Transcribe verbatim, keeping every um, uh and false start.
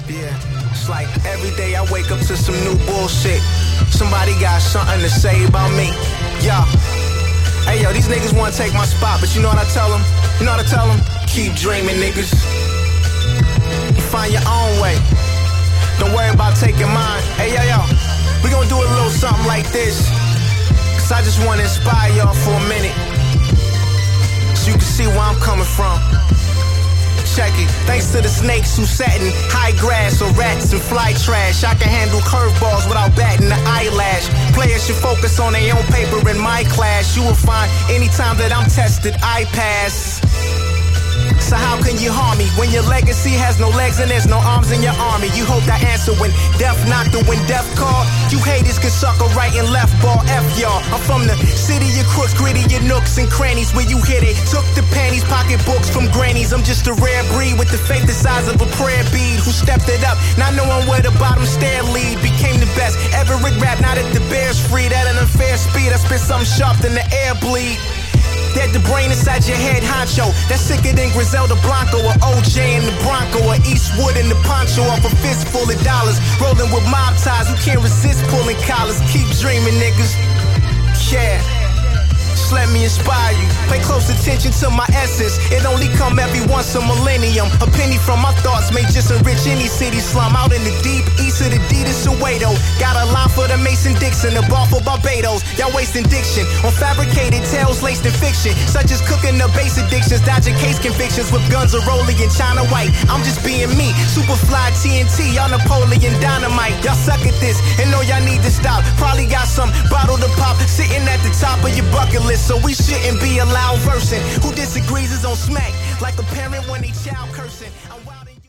Yeah, it's like every day I wake up to some new bullshit. Somebody got something to say about me. Yo, hey yo, these niggas wanna take my spot, but you know what I tell them? You know what I tell them? Keep dreaming, niggas. Find your own way. Don't worry about taking mine. Hey yo, yo, we gon' do a little something like this. Cause I just wanna inspire y'all for a minute, so you can see where I'm coming from. Check it. Thanks to the snakes who sat in high grass or rats and fly trash, I can handle curveballs without batting an eyelash. Players should focus on their own paper in my class. You will find anytime that I'm tested, I pass. So how can you harm me when your legacy has no legs and there's no arms in your army? You hope that answer when death knocked or when death called. You haters can suck a right and left ball, F y'all. I'm from the city of crooks, gritty your nooks and crannies. Where you hit it, took the panties, pocket books from grannies. I'm just a rare breed with the faith the size of a prayer bead. Who stepped it up, not knowing where the bottom stair lead. Became the best ever at rap, now that the bear's free. At an unfair speed, I spit something sharp, then the air bleed. Dead the brain inside your head, honcho. That's sicker than Griselda Blanco or O J in the Bronco or Eastwood in the poncho off a fistful of dollars. Rolling with mob ties, who can't resist pulling collars. Keep dreaming, niggas. Yeah. Just let me inspire you. Pay close attention to my essence. It only come every once a millennium. A penny from my thoughts may just enrich any city slum. Out in the deep east of the D to Soweto. Got a line for the Mason-Dixon, a bar for Barbados. Y'all wasting diction on fabricated tales laced in fiction, such as cooking the base addictions, dodging case convictions with guns of Rollie and China White. I'm just being me, Superfly T N T, y'all Napoleon Dynamite. Y'all suck at this and know y'all need to stop. Probably got some bottle to pop sitting at the top of your bucket list, so we shouldn't be a loud person. Who disagrees is on smack, like a parent when they child cursing.